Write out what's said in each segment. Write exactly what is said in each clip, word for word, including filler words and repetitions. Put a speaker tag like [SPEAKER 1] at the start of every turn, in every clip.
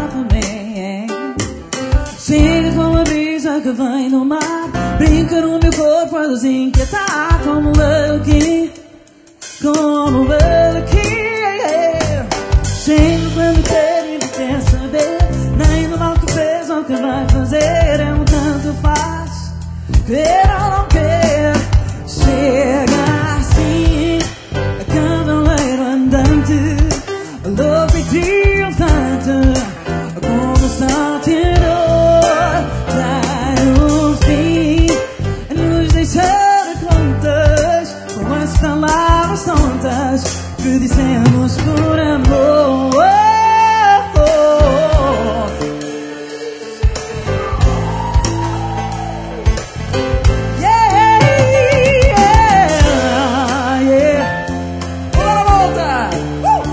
[SPEAKER 1] lá também. Chega com a brisa que vem no mar, brinca no meu corpo a nos inquietar. Como Lucky, como Lucky. Chega quando quer e não quer saber, nem do mal que fez ou que vai fazer. É um tanto faz, quer ou não quer. Chega assim, a cavaleiro andante, louco e triunfante, como salteador. Vai no fim, nos deixar contas, com as palavras tontas que dissemos por amor. Oh, oh, oh. Yeah, yeah, yeah. Bora, volta! Uh!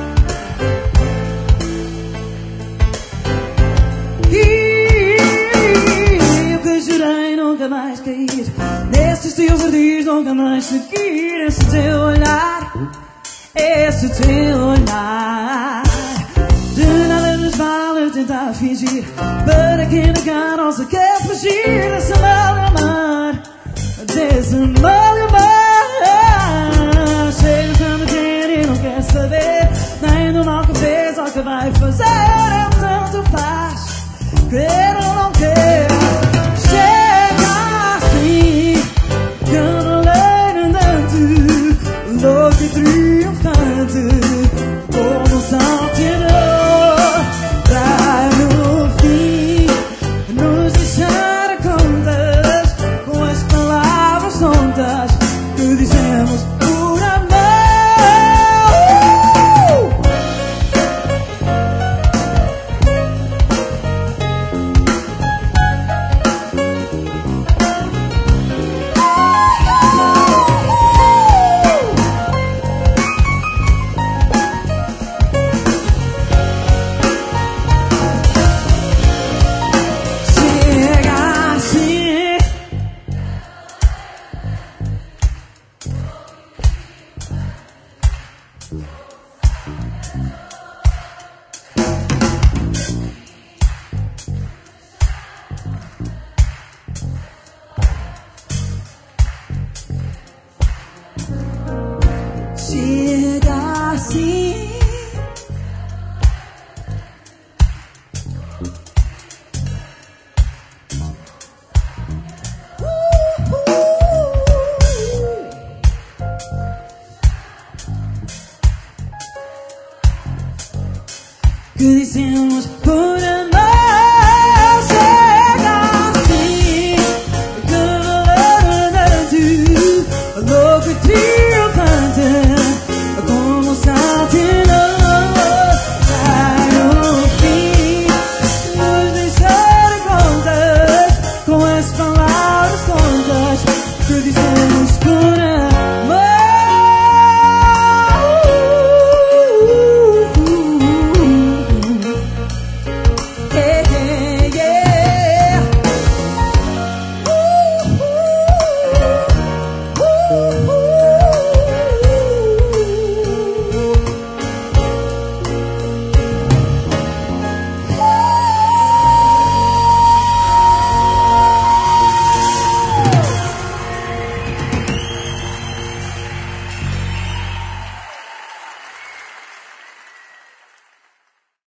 [SPEAKER 1] E eu que jurei nunca mais cair nesses teus verdis, nunca mais seguir esse teu olhar. Esse teu olhar, de nada nos vale tentar fingir, para que negar não se quer fugir desse mal amar, desse mal amar. Chega quando quer e não quer saber, nem do mal que fez ou que vai fazer. É um tanto faz, quer ou não quer. Chega assim, cavaleiro andante, louco e triunfante, como salteador. Vai no fim nos deixar contas, com as palavras tontas que dizemos por amor. Chega assim, chega assim. Que dissemos por